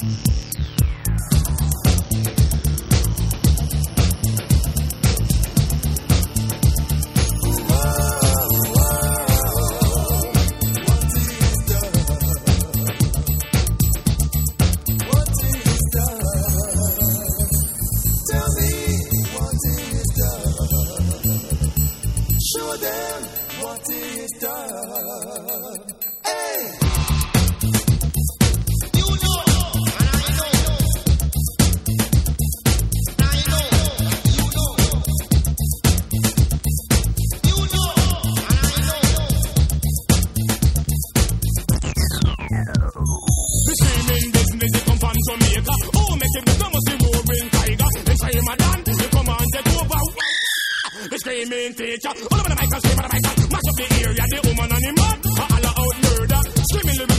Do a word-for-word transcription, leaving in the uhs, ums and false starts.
Screaming teacher, all over the mic, scream on the mic, mash up the area, the woman and the man, all out murder, screaming